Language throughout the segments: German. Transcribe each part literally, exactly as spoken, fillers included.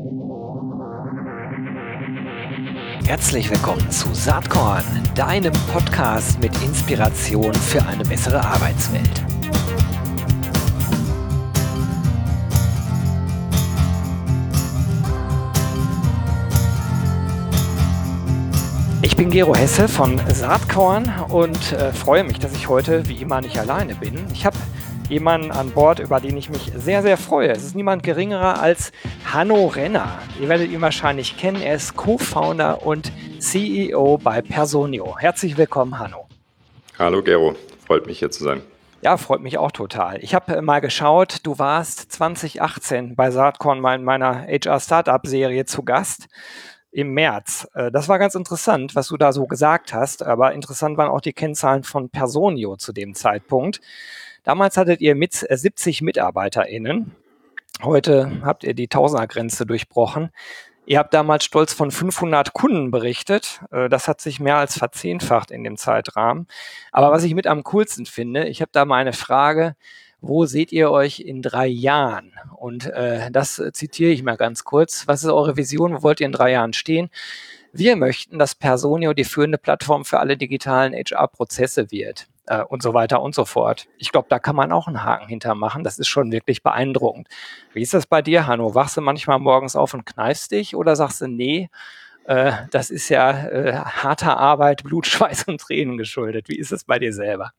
Herzlich willkommen zu Saatkorn, deinem Podcast mit Inspiration für eine bessere Arbeitswelt. Ich bin Gero Hesse von Saatkorn und äh, freue mich, dass ich heute wie immer nicht alleine bin. Ich habe jemanden an Bord, über den ich mich sehr, sehr freue. Es ist niemand geringerer als Hanno Renner. Ihr werdet ihn wahrscheinlich kennen. Er ist Co-Founder und C E O bei Personio. Herzlich willkommen, Hanno. Hallo Gero, freut mich hier zu sein. Ja, freut mich auch total. Ich habe mal geschaut, du warst zwanzig achtzehn bei Saatkorn mal in meiner H R-Startup-Serie zu Gast im März. Das war ganz interessant, was du da so gesagt hast, aber interessant waren auch die Kennzahlen von Personio zu dem Zeitpunkt. Damals hattet ihr mit siebzig MitarbeiterInnen. Heute habt ihr die Tausender-Grenze durchbrochen. Ihr habt damals stolz von fünfhundert Kunden berichtet. Das hat sich mehr als verzehnfacht in dem Zeitrahmen. Aber was ich mit am coolsten finde, ich habe da mal eine Frage: Wo seht ihr euch in drei Jahren? Und äh, das zitiere ich mal ganz kurz. Was ist eure Vision? Wo wollt ihr in drei Jahren stehen? Wir möchten, dass Personio die führende Plattform für alle digitalen H R-Prozesse wird. Äh, und so weiter und so fort. Ich glaube, da kann man auch einen Haken hintermachen. Das ist schon wirklich beeindruckend. Wie ist das bei dir, Hanno? Wachst du manchmal morgens auf und kneifst dich oder sagst du, nee, äh, das ist ja äh, harter Arbeit, Blut, Schweiß und Tränen geschuldet. Wie ist es bei dir selber?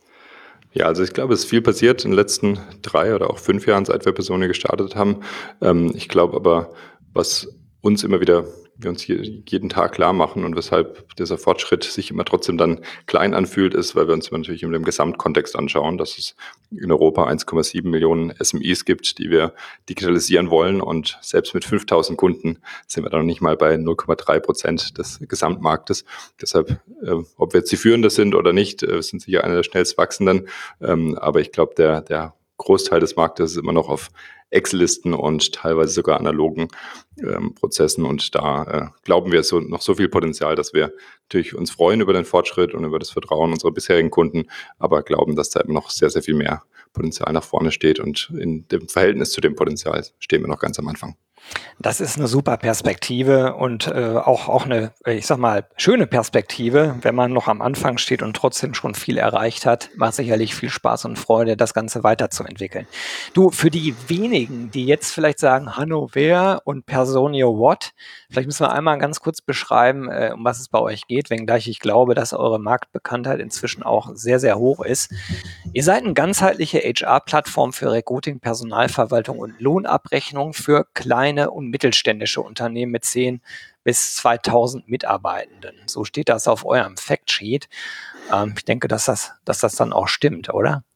Ja, also ich glaube, es ist viel passiert in den letzten drei oder auch fünf Jahren, seit wir Personio gestartet haben. Ähm, ich glaube aber, was uns immer wieder, wir uns hier jeden Tag klar machen und weshalb dieser Fortschritt sich immer trotzdem dann klein anfühlt, ist, weil wir uns natürlich in dem Gesamtkontext anschauen, dass es in Europa eins Komma sieben Millionen S M Is gibt, die wir digitalisieren wollen, und selbst mit fünftausend Kunden sind wir dann noch nicht mal bei null Komma drei Prozent des Gesamtmarktes. Deshalb, äh, ob wir jetzt die Führende sind oder nicht, äh, sind sicher eine der schnellst wachsenden, ähm, aber ich glaube, der, der Großteil des Marktes ist immer noch auf Excel-Listen und teilweise sogar analogen ähm, Prozessen, und da äh, glauben wir so noch so viel Potenzial, dass wir natürlich uns freuen über den Fortschritt und über das Vertrauen unserer bisherigen Kunden, aber glauben, dass da eben noch sehr, sehr viel mehr Potenzial nach vorne steht, und in dem Verhältnis zu dem Potenzial stehen wir noch ganz am Anfang. Das ist eine super Perspektive und äh, auch, auch eine, ich sag mal, schöne Perspektive, wenn man noch am Anfang steht und trotzdem schon viel erreicht hat. Macht sicherlich viel Spaß und Freude, das Ganze weiterzuentwickeln. Du, für die wenigen, die jetzt vielleicht sagen, Hanno wer und Personio what, vielleicht müssen wir einmal ganz kurz beschreiben, äh, um was es bei euch geht, wenngleich ich glaube, dass eure Marktbekanntheit inzwischen auch sehr, sehr hoch ist. Ihr seid eine ganzheitliche H R-Plattform für Recruiting, Personalverwaltung und Lohnabrechnung für kleine und mittelständische Unternehmen mit zehn bis zweitausend Mitarbeitenden. So steht das auf eurem Factsheet. Ähm, ich denke, dass das, dass das dann auch stimmt, oder?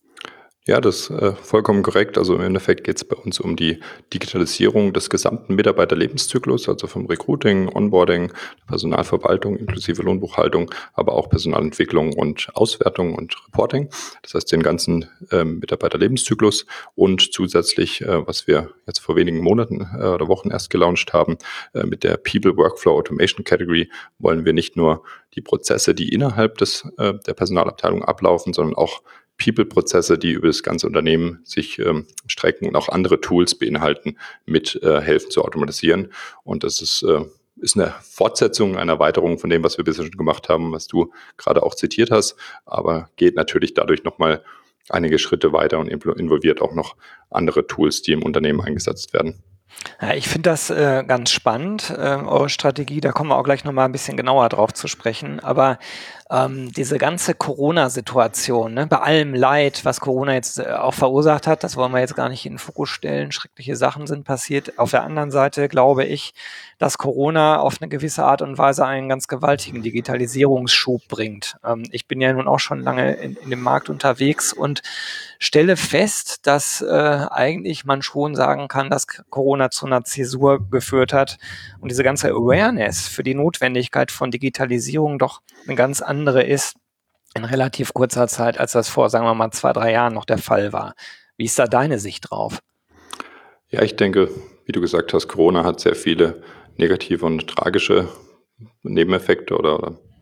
Ja, das ist äh, vollkommen korrekt. Also im Endeffekt geht es bei uns um die Digitalisierung des gesamten Mitarbeiterlebenszyklus, also vom Recruiting, Onboarding, Personalverwaltung inklusive Lohnbuchhaltung, aber auch Personalentwicklung und Auswertung und Reporting. Das heißt, den ganzen äh, Mitarbeiterlebenszyklus, und zusätzlich, äh, was wir jetzt vor wenigen Monaten äh, oder Wochen erst gelauncht haben, äh, mit der People Workflow Automation Category, wollen wir nicht nur die Prozesse, die innerhalb des äh, der Personalabteilung ablaufen, sondern auch People-Prozesse, die über das ganze Unternehmen sich ähm, strecken und auch andere Tools beinhalten, mit äh, helfen zu automatisieren. Und das ist, äh, ist eine Fortsetzung, eine Erweiterung von dem, was wir bisher schon gemacht haben, was du gerade auch zitiert hast, aber geht natürlich dadurch nochmal einige Schritte weiter und involviert auch noch andere Tools, die im Unternehmen eingesetzt werden. Ja, ich finde das äh, ganz spannend, äh, eure Strategie. Da kommen wir auch gleich nochmal ein bisschen genauer drauf zu sprechen. Aber ähm, diese ganze Corona-Situation, ne, bei allem Leid, was Corona jetzt äh, auch verursacht hat, das wollen wir jetzt gar nicht in den Fokus stellen. Schreckliche Sachen sind passiert. Auf der anderen Seite glaube ich, dass Corona auf eine gewisse Art und Weise einen ganz gewaltigen Digitalisierungsschub bringt. Ähm, ich bin ja nun auch schon lange in, in dem Markt unterwegs und stelle fest, dass äh, eigentlich man schon sagen kann, dass Corona zu einer Zäsur geführt hat und diese ganze Awareness für die Notwendigkeit von Digitalisierung doch eine ganz andere ist in relativ kurzer Zeit, als das vor, sagen wir mal, zwei, drei Jahren noch der Fall war. Wie ist da deine Sicht drauf? Ja, ich denke, wie du gesagt hast, Corona hat sehr viele negative und tragische Nebeneffekte oder, oder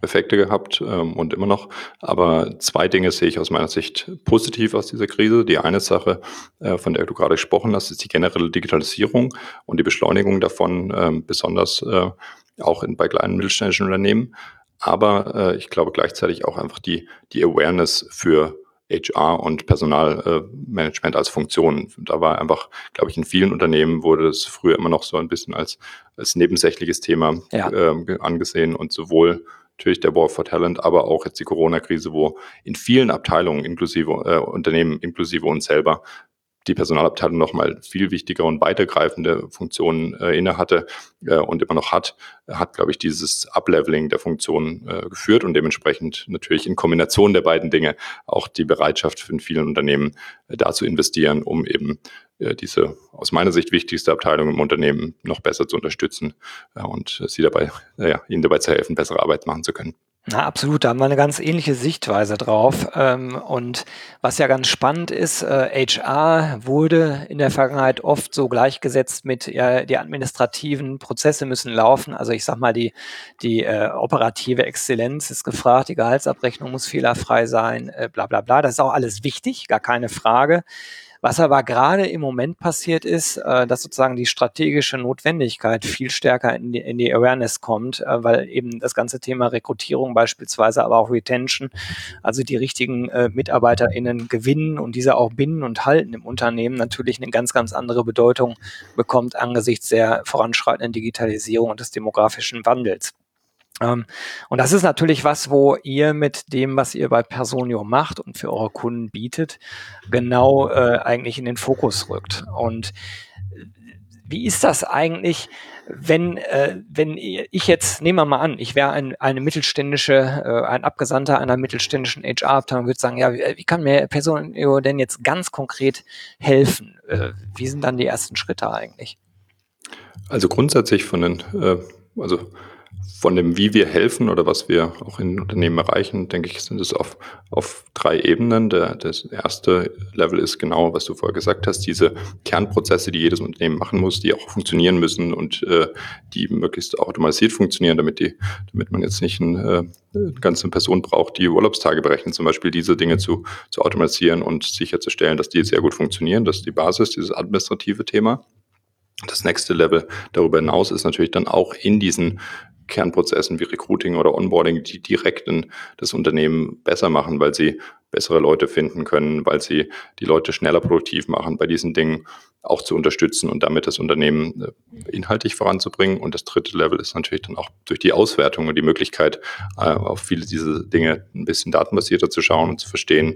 Effekte gehabt ähm, und immer noch. Aber zwei Dinge sehe ich aus meiner Sicht positiv aus dieser Krise. Die eine Sache, äh, von der du gerade gesprochen hast, ist die generelle Digitalisierung und die Beschleunigung davon, ähm, besonders äh, auch in, bei kleinen mittelständischen Unternehmen. Aber äh, ich glaube gleichzeitig auch einfach die, die Awareness für H R und Personalmanagement äh, als Funktion. Da war einfach, glaube ich, in vielen Unternehmen wurde es früher immer noch so ein bisschen als, als nebensächliches Thema Ja. äh, angesehen und sowohl natürlich der War for Talent, aber auch jetzt die Corona-Krise, wo in vielen Abteilungen, inklusive äh, Unternehmen, inklusive uns selber, die Personalabteilung nochmal viel wichtigere und weitergreifende Funktionen äh, innehatte äh, und immer noch hat, hat, glaube ich, dieses Upleveling der Funktionen äh, geführt und dementsprechend natürlich in Kombination der beiden Dinge auch die Bereitschaft in vielen Unternehmen äh, da zu investieren, um eben äh, diese aus meiner Sicht wichtigste Abteilung im Unternehmen noch besser zu unterstützen äh, und sie dabei, äh, ja, ihnen dabei zu helfen, bessere Arbeit machen zu können. Na, absolut, da haben wir eine ganz ähnliche Sichtweise drauf. Ähm, und was ja ganz spannend ist, äh, H R wurde in der Vergangenheit oft so gleichgesetzt mit, ja, die administrativen Prozesse müssen laufen. Also ich sag mal, die, die äh, operative Exzellenz ist gefragt, die Gehaltsabrechnung muss fehlerfrei sein, äh, bla bla bla. Das ist auch alles wichtig, gar keine Frage. Was aber gerade im Moment passiert ist, äh, dass sozusagen die strategische Notwendigkeit viel stärker in die, in die Awareness kommt, äh, weil eben das ganze Thema Rekrutierung beispielsweise, aber auch Retention, also die richtigen äh, MitarbeiterInnen gewinnen und diese auch binden und halten im Unternehmen, natürlich eine ganz, ganz andere Bedeutung bekommt angesichts der voranschreitenden Digitalisierung und des demografischen Wandels. Ähm, und das ist natürlich was, wo ihr mit dem, was ihr bei Personio macht und für eure Kunden bietet, genau äh, eigentlich in den Fokus rückt. Und äh, wie ist das eigentlich, wenn, äh, wenn ich jetzt, nehmen wir mal an, ich wäre ein, eine mittelständische, äh, ein Abgesandter einer mittelständischen H R-Abteilung, würde sagen, ja, wie, wie kann mir Personio denn jetzt ganz konkret helfen? Äh, wie sind dann die ersten Schritte eigentlich? Also grundsätzlich von den, äh, also von dem, wie wir helfen oder was wir auch in Unternehmen erreichen, denke ich, sind es auf, auf drei Ebenen. Der, das erste Level ist genau, was du vorher gesagt hast, diese Kernprozesse, die jedes Unternehmen machen muss, die auch funktionieren müssen und äh, die möglichst automatisiert funktionieren, damit die, damit man jetzt nicht ein, äh, eine ganze Person braucht, die Urlaubstage berechnet, zum Beispiel diese Dinge zu, zu automatisieren und sicherzustellen, dass die sehr gut funktionieren. Das ist die Basis, dieses administrative Thema. Das nächste Level darüber hinaus ist natürlich dann auch in diesen Kernprozessen wie Recruiting oder Onboarding, die direkt in das Unternehmen besser machen, weil sie bessere Leute finden können, weil sie die Leute schneller produktiv machen, bei diesen Dingen auch zu unterstützen und damit das Unternehmen inhaltlich voranzubringen. Und das dritte Level ist natürlich dann auch durch die Auswertung und die Möglichkeit, auf viele dieser Dinge ein bisschen datenbasierter zu schauen und zu verstehen,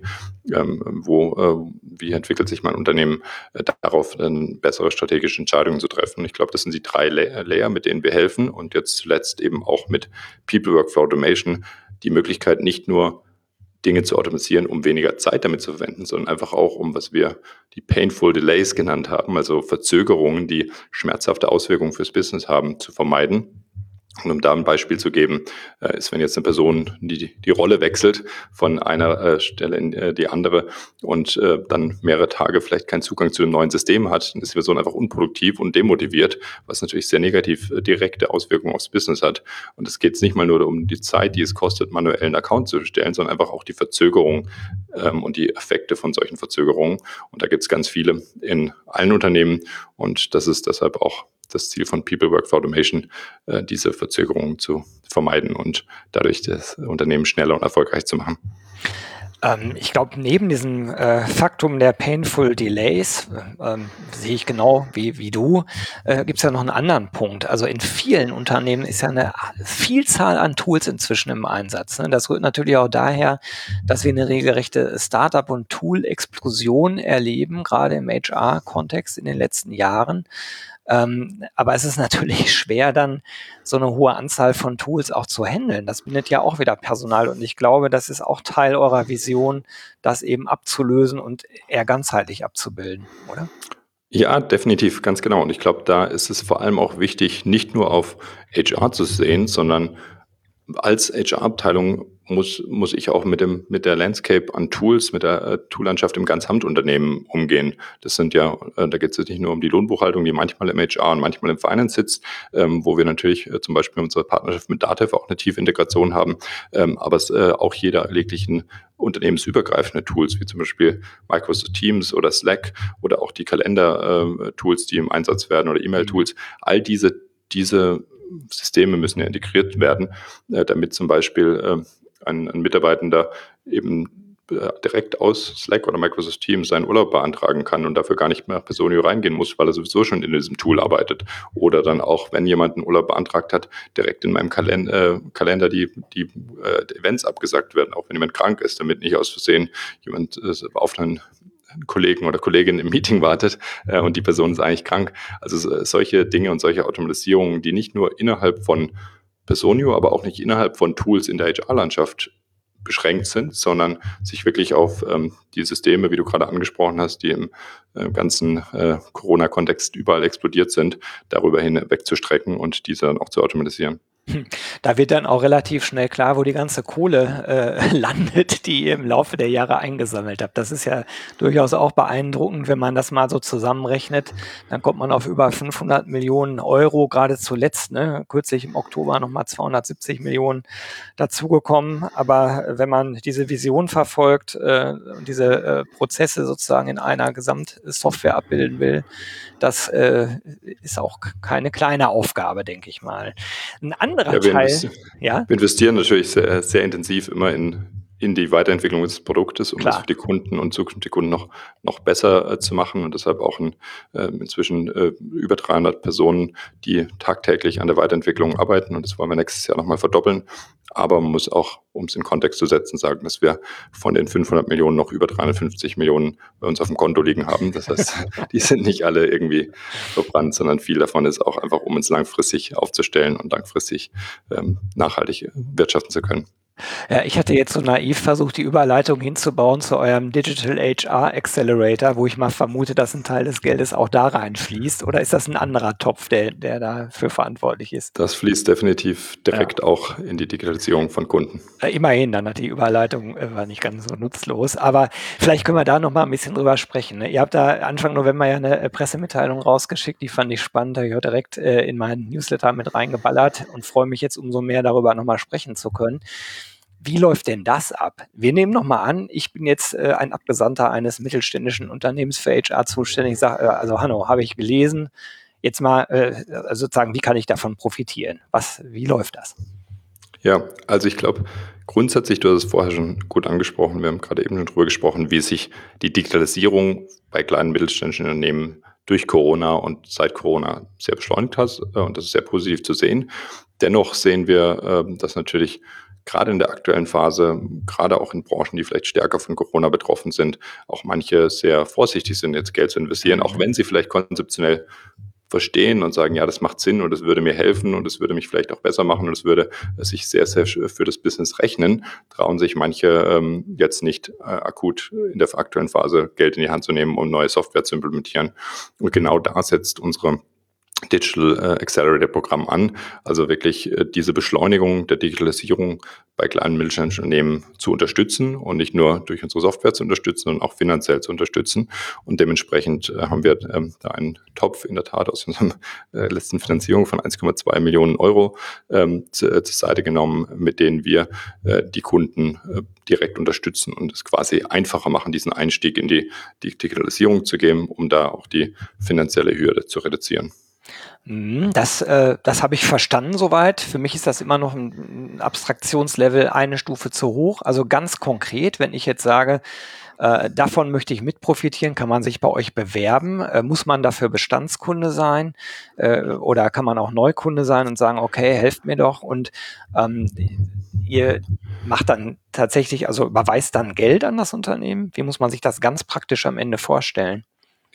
wo, wie entwickelt sich mein Unternehmen, darauf dann bessere strategische Entscheidungen zu treffen. Ich glaube, das sind die drei Layer, mit denen wir helfen. Und jetzt zuletzt eben auch mit People Workflow Automation die Möglichkeit, nicht nur Dinge zu automatisieren, um weniger Zeit damit zu verwenden, sondern einfach auch um, was wir die Painful Delays genannt haben, also Verzögerungen, die schmerzhafte Auswirkungen fürs Business haben, zu vermeiden. Und um da ein Beispiel zu geben, äh, ist, wenn jetzt eine Person die, die Rolle wechselt von einer äh, Stelle in äh, die andere und äh, dann mehrere Tage vielleicht keinen Zugang zu dem neuen System hat, dann ist die Person einfach unproduktiv und demotiviert, was natürlich sehr negativ äh, direkte Auswirkungen aufs Business hat. Und es geht jetzt nicht mal nur um die Zeit, die es kostet, manuell einen Account zu erstellen, sondern einfach auch die Verzögerung ähm, und die Effekte von solchen Verzögerungen. Und da gibt es ganz viele in allen Unternehmen und das ist deshalb auch das Ziel von People Workflow Automation, äh, diese Verzögerungen zu vermeiden und dadurch das Unternehmen schneller und erfolgreich zu machen. Ähm, ich glaube, neben diesem äh, Faktum der Painful Delays, ähm, sehe ich genau wie, wie du, äh, gibt es ja noch einen anderen Punkt. Also in vielen Unternehmen ist ja eine Vielzahl an Tools inzwischen im Einsatz. Ne? Das rührt natürlich auch daher, dass wir eine regelrechte Startup- und Tool-Explosion erleben, gerade im H R-Kontext in den letzten Jahren. Ähm, aber es ist natürlich schwer, dann so eine hohe Anzahl von Tools auch zu handeln. Das bindet ja auch wieder Personal und ich glaube, das ist auch Teil eurer Vision, das eben abzulösen und eher ganzheitlich abzubilden, oder? Ja, definitiv, ganz genau. Und ich glaube, da ist es vor allem auch wichtig, nicht nur auf H R zu sehen, sondern als H R-Abteilung muss, muss ich auch mit dem, mit der Landscape an Tools, mit der äh, Toollandschaft im Ganzamtunternehmen umgehen. Das sind ja, äh, da geht es jetzt nicht nur um die Lohnbuchhaltung, die manchmal im H R und manchmal im Finance sitzt, ähm, wo wir natürlich äh, zum Beispiel unsere Partnerschaft mit Datev auch eine tiefe Integration haben, ähm, aber es äh, auch jeder erleglichen unternehmensübergreifende Tools, wie zum Beispiel Microsoft Teams oder Slack oder auch die Kalender-Tools, äh, die im Einsatz werden oder E-Mail-Tools, all diese, diese Systeme müssen ja integriert werden, äh, damit zum Beispiel äh, ein, ein Mitarbeitender eben äh, direkt aus Slack oder Microsoft Teams seinen Urlaub beantragen kann und dafür gar nicht mehr nach Personio reingehen muss, weil er sowieso schon in diesem Tool arbeitet. Oder dann auch, wenn jemand einen Urlaub beantragt hat, direkt in meinem Kalen- äh, Kalender die, die äh, Events abgesagt werden, auch wenn jemand krank ist, damit nicht aus Versehen jemand äh, auf einen Kollegen oder Kollegin im Meeting wartet äh, und die Person ist eigentlich krank. Also so, solche Dinge und solche Automatisierungen, die nicht nur innerhalb von Personio, aber auch nicht innerhalb von Tools in der H R-Landschaft beschränkt sind, sondern sich wirklich auf ähm, die Systeme, wie du gerade angesprochen hast, die im äh, ganzen äh, Corona-Kontext überall explodiert sind, darüber hin wegzustrecken und diese dann auch zu automatisieren. Da wird dann auch relativ schnell klar, wo die ganze Kohle äh, landet, die ihr im Laufe der Jahre eingesammelt habt. Das ist ja durchaus auch beeindruckend, wenn man das mal so zusammenrechnet. Dann kommt man auf über fünfhundert Millionen Euro, gerade zuletzt, ne, kürzlich im Oktober nochmal zweihundertsiebzig Millionen dazugekommen. Aber wenn man diese Vision verfolgt äh, und diese äh, Prozesse sozusagen in einer Gesamtsoftware abbilden will, das äh, ist auch keine kleine Aufgabe, denke ich mal. Ein anderer Ja, wir, Teil, investi- ja, wir investieren natürlich sehr, sehr intensiv immer in, in die Weiterentwicklung des Produktes, um das klar. für die Kunden und zukünftige Kunden noch, noch besser äh, zu machen. Und deshalb auch ein, äh, inzwischen äh, über dreihundert Personen, die tagtäglich an der Weiterentwicklung arbeiten. Und das wollen wir nächstes Jahr nochmal verdoppeln. Aber man muss auch, um es in Kontext zu setzen, sagen, dass wir von den fünfhundert Millionen noch über dreihundertfünfzig Millionen bei uns auf dem Konto liegen haben. Das heißt, die sind nicht alle irgendwie verbrannt, sondern viel davon ist auch einfach, um uns langfristig aufzustellen und langfristig ähm, nachhaltig wirtschaften zu können. Ja, ich hatte jetzt so naiv versucht, die Überleitung hinzubauen zu eurem Digital H R Accelerator, wo ich mal vermute, dass ein Teil des Geldes auch da reinfließt. Oder ist das ein anderer Topf, der, der dafür verantwortlich ist? Das fließt definitiv direkt Ja. auch in die Digitalisierung von Kunden. Äh, Immerhin, dann hat die Überleitung äh, war nicht ganz so nutzlos. Aber vielleicht können wir da noch mal ein bisschen drüber sprechen. Ne? Ihr habt da Anfang November ja eine äh, Pressemitteilung rausgeschickt, die fand ich spannend. Da habe ich auch direkt äh, in meinen Newsletter mit reingeballert und freue mich jetzt umso mehr darüber noch mal sprechen zu können. Wie läuft denn das ab? Wir nehmen noch mal an, ich bin jetzt äh, ein Abgesandter eines mittelständischen Unternehmens für H R zuständig. Ich sage, äh, also Hanno, habe ich gelesen. Jetzt mal äh, also sozusagen, wie kann ich davon profitieren? Was, wie läuft das? Ja, also ich glaube, grundsätzlich, du hast es vorher schon gut angesprochen, wir haben gerade eben schon drüber gesprochen, wie sich die Digitalisierung bei kleinen mittelständischen Unternehmen durch Corona und seit Corona sehr beschleunigt hat. äh, Und das ist sehr positiv zu sehen. Dennoch sehen wir, äh, dass natürlich gerade in der aktuellen Phase, gerade auch in Branchen, die vielleicht stärker von Corona betroffen sind, auch manche sehr vorsichtig sind, jetzt Geld zu investieren, auch wenn sie vielleicht konzeptionell verstehen und sagen, ja, das macht Sinn und es würde mir helfen und es würde mich vielleicht auch besser machen und es würde sich sehr, sehr für das Business rechnen, trauen sich manche ähm, jetzt nicht äh, akut in der aktuellen Phase Geld in die Hand zu nehmen, um neue Software zu implementieren. Und genau da setzt unsere Digital äh, Accelerator Programm an, also wirklich äh, diese Beschleunigung der Digitalisierung bei kleinen mittelständischen Unternehmen zu unterstützen und nicht nur durch unsere Software zu unterstützen, sondern auch finanziell zu unterstützen. Und dementsprechend äh, haben wir ähm, da einen Topf in der Tat aus unserer äh, letzten Finanzierung von eins Komma zwei Millionen Euro ähm, zu, äh, zur Seite genommen, mit denen wir äh, die Kunden äh, direkt unterstützen und es quasi einfacher machen, diesen Einstieg in die, die Digitalisierung zu geben, um da auch die finanzielle Hürde zu reduzieren. Das, äh, das habe ich verstanden soweit. Für mich ist das immer noch ein Abstraktionslevel eine Stufe zu hoch. Also ganz konkret, wenn ich jetzt sage, äh, davon möchte ich mit profitieren, kann man sich bei euch bewerben. Äh, muss man dafür Bestandskunde sein äh, oder kann man auch Neukunde sein und sagen, okay, helft mir doch. Und ähm, ihr macht dann tatsächlich, also überweist dann Geld an das Unternehmen. Wie muss man sich das ganz praktisch am Ende vorstellen?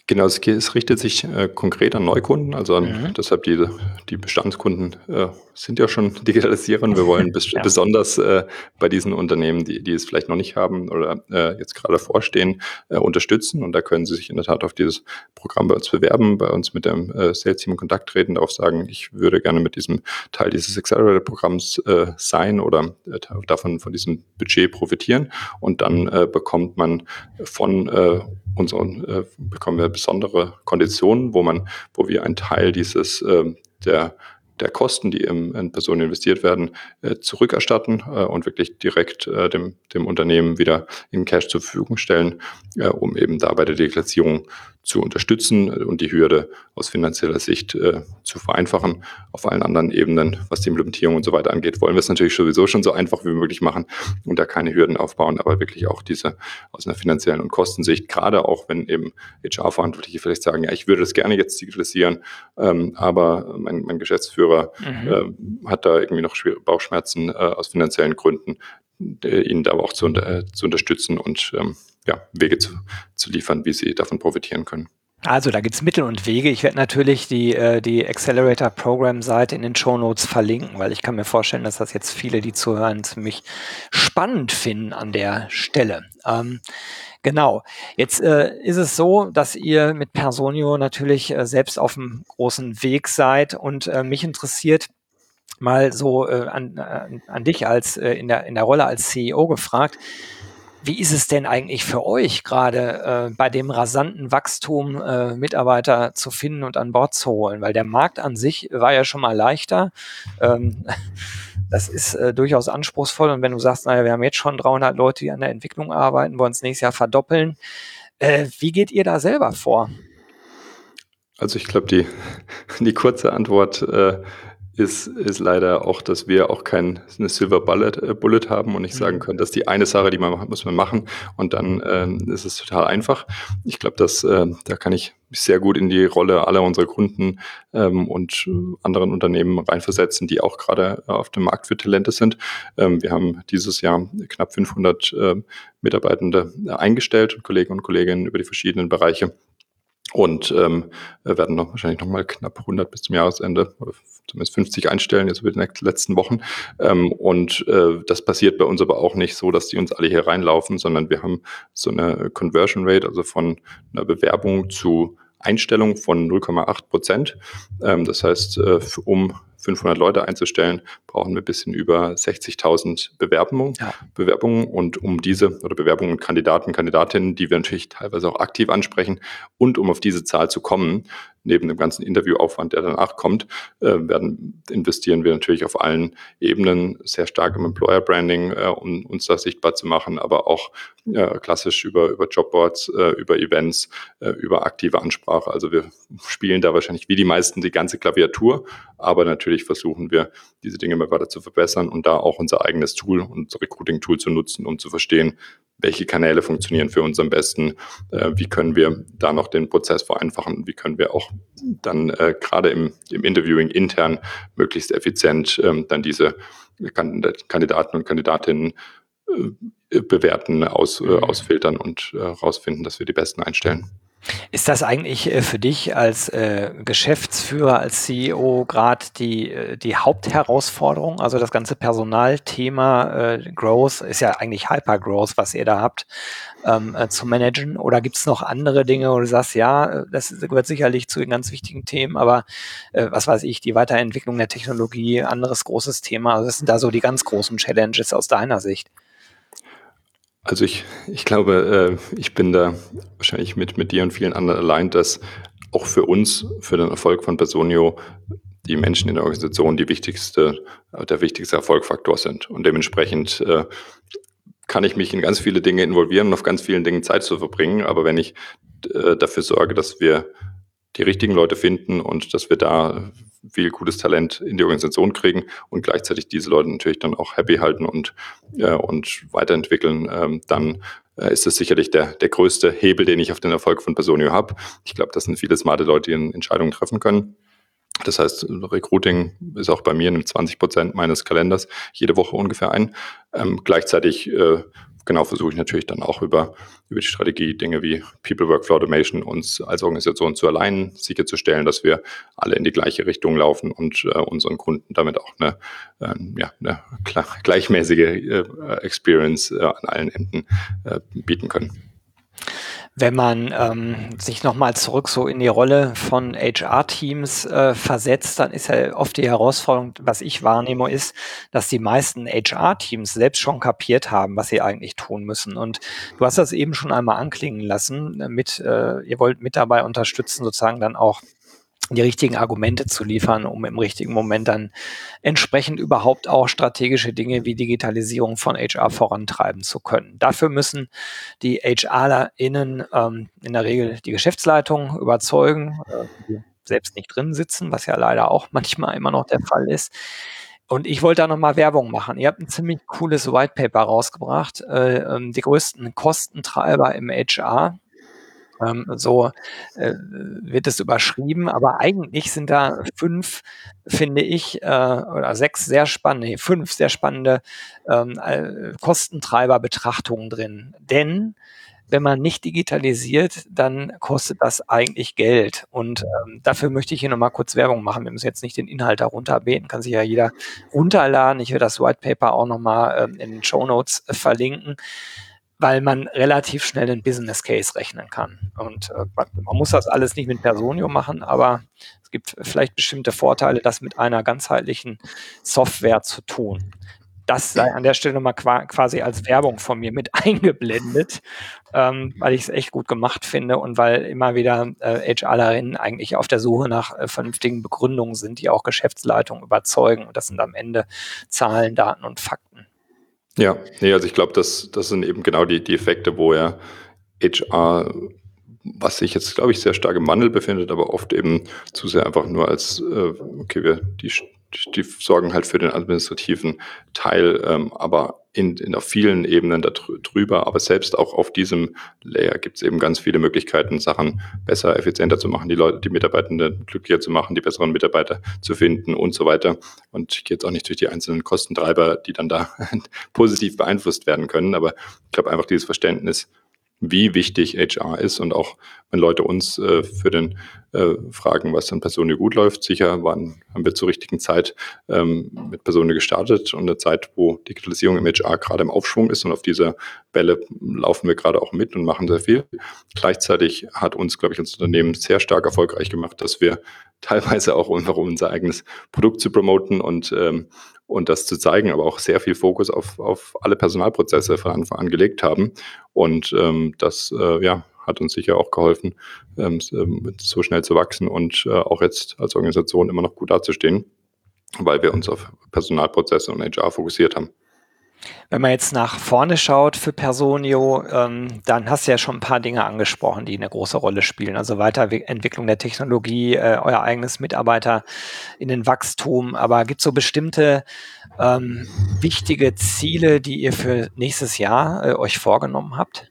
Genau, es, ge- es richtet sich äh, konkret an Neukunden, also an, Mhm. deshalb die, die Bestandskunden äh, sind ja schon digitalisieren. Wir wollen bes Ja. besonders äh, bei diesen Unternehmen, die, die es vielleicht noch nicht haben oder äh, jetzt gerade vorstehen, äh, unterstützen. Und da können Sie sich in der Tat auf dieses Programm bei uns bewerben, bei uns mit dem äh, Sales-Team in Kontakt treten, darauf sagen, ich würde gerne mit diesem Teil dieses Accelerator-Programms äh, sein oder äh, davon von diesem Budget profitieren. Und dann äh, bekommt man von äh, unseren äh, bekommen wir besondere Konditionen, wo man, wo wir einen Teil dieses äh, der der Kosten, die im, in Personen investiert werden, äh, zurückerstatten äh, und wirklich direkt äh, dem, dem Unternehmen wieder in Cash zur Verfügung stellen, äh, um eben da bei der Digitalisierung zu unterstützen und die Hürde aus finanzieller Sicht äh, zu vereinfachen. Auf allen anderen Ebenen, was die Implementierung und so weiter angeht, wollen wir es natürlich sowieso schon so einfach wie möglich machen und da keine Hürden aufbauen, aber wirklich auch diese aus einer finanziellen und Kostensicht, gerade auch wenn eben H R-Verantwortliche vielleicht sagen, ja, ich würde das gerne jetzt digitalisieren, ähm, aber mein, mein Geschäftsführer Mhm. äh, hat da irgendwie noch schwere Bauchschmerzen äh, aus finanziellen Gründen, äh, ihnen da aber auch zu, äh, zu unterstützen und ähm, ja, Wege zu, zu liefern, wie sie davon profitieren können. Also da gibt es Mittel und Wege. Ich werde natürlich die, äh, die Accelerator Program Seite in den Shownotes verlinken, weil ich kann mir vorstellen, dass das jetzt viele, die zuhören, ziemlich spannend finden an der Stelle. Ähm, genau. Jetzt äh, ist es so, dass ihr mit Personio natürlich äh, selbst auf einem großen Weg seid und äh, mich interessiert mal so äh, an, an, an dich als äh, in der in der Rolle als C E O gefragt. Wie ist es denn eigentlich für euch gerade äh, bei dem rasanten Wachstum äh, Mitarbeiter zu finden und an Bord zu holen? Weil der Markt an sich war ja schon mal leichter. Ähm, das ist äh, durchaus anspruchsvoll. Und wenn du sagst, naja, wir haben jetzt schon dreihundert Leute, die an der Entwicklung arbeiten, wollen es nächstes Jahr verdoppeln. Äh, wie geht ihr da selber vor? Also ich glaube, die, die kurze Antwort äh, ist, ist leider auch, dass wir auch keine Silver Bullet, äh, Bullet haben und nicht sagen Mhm. können, dass die eine Sache, die man macht, muss man machen und dann ähm, ist es total einfach. Ich glaube, dass äh, da kann ich mich sehr gut in die Rolle aller unserer Kunden ähm, und äh, anderen Unternehmen reinversetzen, die auch gerade äh, auf dem Markt für Talente sind. Ähm, wir haben dieses Jahr knapp fünfhundert äh, Mitarbeitende eingestellt, Kollegen und Kolleginnen über die verschiedenen Bereiche. Und ähm, wir werden noch wahrscheinlich noch mal knapp hundert bis zum Jahresende, oder zumindest fünfzig einstellen, jetzt über die letzten Wochen. Ähm, und äh, das passiert bei uns aber auch nicht so, dass die uns alle hier reinlaufen, sondern wir haben so eine Conversion Rate, also von einer Bewerbung zu Einstellung von null Komma acht Prozent. Ähm, das heißt, äh, um fünfhundert Leute einzustellen, brauchen wir ein bisschen über sechzigtausend Bewerbungen, Ja. Bewerbungen und um diese oder Bewerbungen und Kandidaten, Kandidatinnen, die wir natürlich teilweise auch aktiv ansprechen und um auf diese Zahl zu kommen, neben dem ganzen Interviewaufwand, der danach kommt, äh, werden, investieren wir natürlich auf allen Ebenen sehr stark im Employer Branding, äh, um uns da sichtbar zu machen, aber auch äh, klassisch über, über Jobboards, äh, über Events, äh, über aktive Ansprache. Also wir spielen da wahrscheinlich wie die meisten die ganze Klaviatur, aber natürlich versuchen wir, diese Dinge immer weiter zu verbessern und da auch unser eigenes Tool, unser Recruiting-Tool zu nutzen, um zu verstehen, welche Kanäle funktionieren für uns am besten, äh, wie können wir da noch den Prozess vereinfachen, wie können wir auch dann äh, gerade im, im Interviewing intern möglichst effizient ähm, dann diese Kandidaten und Kandidatinnen äh, bewerten, aus, äh, Mhm. ausfiltern und äh, rausfinden, dass wir die Besten einstellen. Ist das eigentlich äh, für dich als äh, Geschäftsführer, als C E O gerade die, äh, die Hauptherausforderung? Also das ganze Personalthema äh, Growth ist ja eigentlich Hypergrowth, was ihr da habt, ähm, äh, zu managen. Oder gibt es noch andere Dinge, wo du sagst, ja, äh, das gehört sicherlich zu den ganz wichtigen Themen, aber äh, was weiß ich, die Weiterentwicklung der Technologie, anderes großes Thema. Also das sind da so die ganz großen Challenges aus deiner Sicht. Also ich, ich glaube, äh, ich bin da wahrscheinlich mit, mit dir und vielen anderen allein, dass auch für uns, für den Erfolg von Personio, die Menschen in der Organisation die wichtigste, äh, der wichtigste Erfolgfaktor sind. Und dementsprechend äh, kann ich mich in ganz viele Dinge involvieren und auf ganz vielen Dingen Zeit zu verbringen. Aber wenn ich äh, dafür sorge, dass wir die richtigen Leute finden und dass wir da viel gutes Talent in die Organisation kriegen und gleichzeitig diese Leute natürlich dann auch happy halten und, äh, und weiterentwickeln, ähm, dann äh, ist das sicherlich der, der größte Hebel, den ich auf den Erfolg von Personio habe. Ich glaube, das sind viele smarte Leute, die Entscheidungen treffen können. Das heißt, Recruiting ist auch bei mir, nimmt zwanzig Prozent meines Kalenders jede Woche ungefähr ein. Ähm, gleichzeitig äh, genau versuche ich natürlich dann auch über, über die Strategie Dinge wie People Workflow Automation uns als Organisation zu alignen, sicherzustellen, dass wir alle in die gleiche Richtung laufen und äh, unseren Kunden damit auch eine, äh, ja, eine gleichmäßige äh, Experience äh, an allen Enden äh, bieten können. Wenn man ähm, sich nochmal zurück so in die Rolle von H R-Teams äh, versetzt, dann ist ja oft die Herausforderung, was ich wahrnehme, ist, dass die meisten H R-Teams selbst schon kapiert haben, was sie eigentlich tun müssen. Und du hast das eben schon einmal anklingen lassen, mit, äh, ihr wollt mit dabei unterstützen, sozusagen dann auch die richtigen Argumente zu liefern, um im richtigen Moment dann entsprechend überhaupt auch strategische Dinge wie Digitalisierung von H R vorantreiben zu können. Dafür müssen die HRlerInnen ähm, in der Regel die Geschäftsleitung überzeugen, äh, die selbst nicht drin sitzen, was ja leider auch manchmal immer noch der Fall ist. Und ich wollte da nochmal Werbung machen. Ihr habt ein ziemlich cooles White Paper rausgebracht, äh, ähm, die größten Kostentreiber im H R. Ähm, so äh, wird es überschrieben, aber eigentlich sind da fünf, finde ich, äh, oder sechs sehr spannende, nee, fünf sehr spannende ähm, äh, Kostentreiber-Betrachtungen drin. Denn wenn man nicht digitalisiert, dann kostet das eigentlich Geld. Und ähm, dafür möchte ich hier nochmal kurz Werbung machen. Wir müssen jetzt nicht den Inhalt darunter beten, kann sich ja jeder runterladen. Ich werde das White Paper auch nochmal ähm, in den Shownotes äh, verlinken, weil man relativ schnell einen Business Case rechnen kann. Und äh, man, man muss das alles nicht mit Personio machen, aber es gibt vielleicht bestimmte Vorteile, das mit einer ganzheitlichen Software zu tun. Das sei an der Stelle nochmal qua- quasi als Werbung von mir mit eingeblendet, ähm, weil ich es echt gut gemacht finde und weil immer wieder äh, HRlerinnen eigentlich auf der Suche nach äh, vernünftigen Begründungen sind, die auch Geschäftsleitung überzeugen. Und das sind am Ende Zahlen, Daten und Fakten. Ja, nee, also ich glaube, das, das sind eben genau die, die Effekte, wo ja H R, was sich jetzt, glaube ich, sehr stark im Wandel befindet, aber oft eben zu sehr einfach nur als, äh, okay, wir die, die sorgen halt für den administrativen Teil, ähm, aber in, in auf vielen Ebenen da drüber, aber selbst auch auf diesem Layer gibt es eben ganz viele Möglichkeiten, Sachen besser, effizienter zu machen, die Leute, die Mitarbeitenden glücklicher zu machen, die besseren Mitarbeiter zu finden und so weiter. Und ich gehe jetzt auch nicht durch die einzelnen Kostentreiber, die dann da positiv beeinflusst werden können, aber ich glaube einfach dieses Verständnis, wie wichtig H R ist und auch wenn Leute uns äh, für den äh, fragen, was an Personio gut läuft, sicher waren, haben wir zur richtigen Zeit ähm, mit Personio gestartet und eine Zeit, wo Digitalisierung im H R gerade im Aufschwung ist und auf dieser Welle laufen wir gerade auch mit und machen sehr viel. Gleichzeitig hat uns, glaube ich, unser Unternehmen sehr stark erfolgreich gemacht, dass wir teilweise auch einfach um unser eigenes Produkt zu promoten und ähm, und das zu zeigen, aber auch sehr viel Fokus auf, auf alle Personalprozesse von Anfang an gelegt haben. Und ähm, das äh, ja, hat uns sicher auch geholfen, ähm, so schnell zu wachsen und äh, auch jetzt als Organisation immer noch gut dazustehen, weil wir uns auf Personalprozesse und H R fokussiert haben. Wenn man jetzt nach vorne schaut für Personio, ähm, dann hast du ja schon ein paar Dinge angesprochen, die eine große Rolle spielen. Also Weiterentwicklung der Technologie, äh, euer eigenes Mitarbeiter in den Wachstum. Aber gibt es so bestimmte ähm, wichtige Ziele, die ihr für nächstes Jahr äh, euch vorgenommen habt?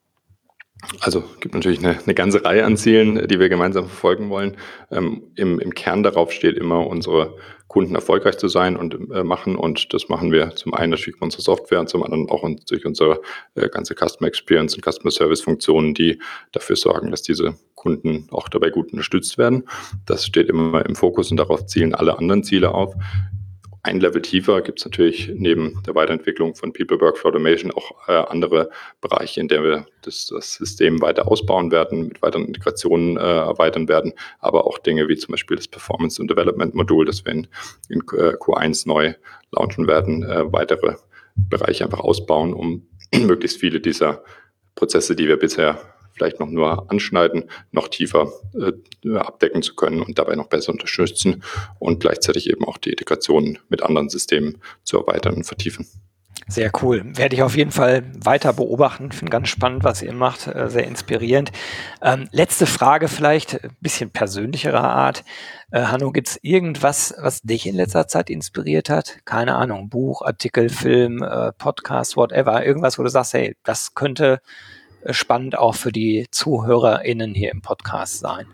Also es gibt natürlich eine, eine ganze Reihe an Zielen, die wir gemeinsam verfolgen wollen. Ähm, im, Im Kern darauf steht immer, unsere Kunden erfolgreich zu sein und äh, machen. Und das machen wir zum einen durch unsere Software und zum anderen auch durch unsere äh, ganze Customer Experience und Customer Service Funktionen, die dafür sorgen, dass diese Kunden auch dabei gut unterstützt werden. Das steht immer im Fokus und darauf zielen alle anderen Ziele auf. Ein Level tiefer gibt es natürlich neben der Weiterentwicklung von People Workflow Automation auch äh, andere Bereiche, in denen wir das, das System weiter ausbauen werden, mit weiteren Integrationen äh, erweitern werden, aber auch Dinge wie zum Beispiel das Performance- und Development-Modul, das wir in, in Q eins neu launchen werden, äh, weitere Bereiche einfach ausbauen, um möglichst viele dieser Prozesse, die wir bisher vielleicht noch nur anschneiden, noch tiefer äh, abdecken zu können und dabei noch besser unterstützen und gleichzeitig eben auch die Integration mit anderen Systemen zu erweitern und vertiefen. Sehr cool. Werde ich auf jeden Fall weiter beobachten. Finde ganz spannend, was ihr macht. Äh, sehr inspirierend. Ähm, letzte Frage vielleicht, ein bisschen persönlicherer Art. Äh, Hanno, gibt es irgendwas, was dich in letzter Zeit inspiriert hat? Keine Ahnung, Buch, Artikel, Film, äh, Podcast, whatever. Irgendwas, wo du sagst, hey, das könnte spannend auch für die ZuhörerInnen hier im Podcast sein.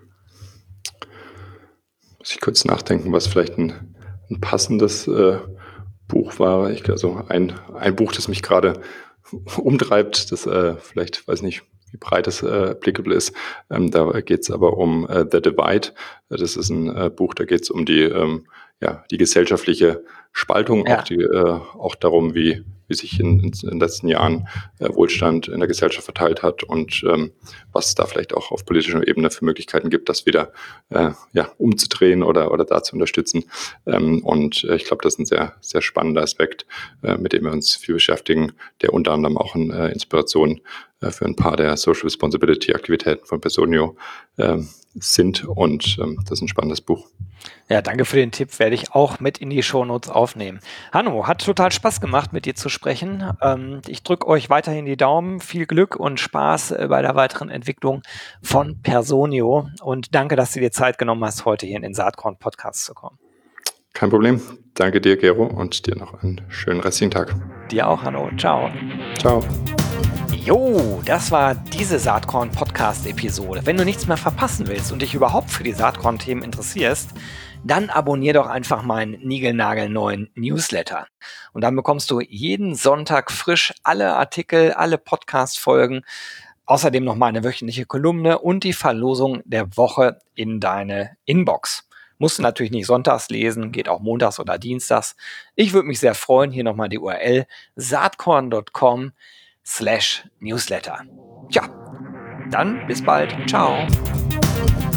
Muss ich kurz nachdenken, was vielleicht ein, ein passendes äh, Buch war. Ich, also ein, ein Buch, das mich gerade umtreibt, das äh, vielleicht, weiß nicht, wie breit das äh, applicable ist. Ähm, da geht es aber um äh, The Divide. Das ist ein äh, Buch, da geht es um die, ähm, ja, die gesellschaftliche Spaltung, auch, Ja. die, äh, auch darum, wie, wie sich in, in den letzten Jahren äh, Wohlstand in der Gesellschaft verteilt hat und ähm, was es da vielleicht auch auf politischer Ebene für Möglichkeiten gibt, das wieder äh, ja, umzudrehen oder, oder da zu unterstützen. Ähm, und äh, ich glaube, das ist ein sehr, sehr spannender Aspekt, äh, mit dem wir uns viel beschäftigen, der unter anderem auch eine äh, Inspiration äh, für ein paar der Social Responsibility Aktivitäten von Personio äh, sind. Und ähm, das ist ein spannendes Buch. Ja, danke für den Tipp, werde ich auch mit in die Shownotes aufnehmen. Hanno, hat total Spaß gemacht, mit dir zu sprechen. Ähm, ich drücke euch weiterhin die Daumen. Viel Glück und Spaß äh, bei der weiteren Entwicklung von Personio. Und danke, dass du dir Zeit genommen hast, heute hier in den Saatkorn-Podcast zu kommen. Kein Problem. Danke dir, Gero, und dir noch einen schönen restlichen Tag. Dir auch, Hanno. Ciao. Ciao. Jo, das war diese Saatkorn-Podcast-Episode. Wenn du nichts mehr verpassen willst und dich überhaupt für die Saatkorn-Themen interessierst, dann abonnier doch einfach meinen niegelnagelneuen Newsletter. Und dann bekommst du jeden Sonntag frisch alle Artikel, alle Podcast-Folgen, außerdem noch meine wöchentliche Kolumne und die Verlosung der Woche in deine Inbox. Musst du natürlich nicht sonntags lesen, geht auch montags oder dienstags. Ich würde mich sehr freuen, hier nochmal die U R L saatkorn punkt com slash newsletter. Tja, dann bis bald. Ciao.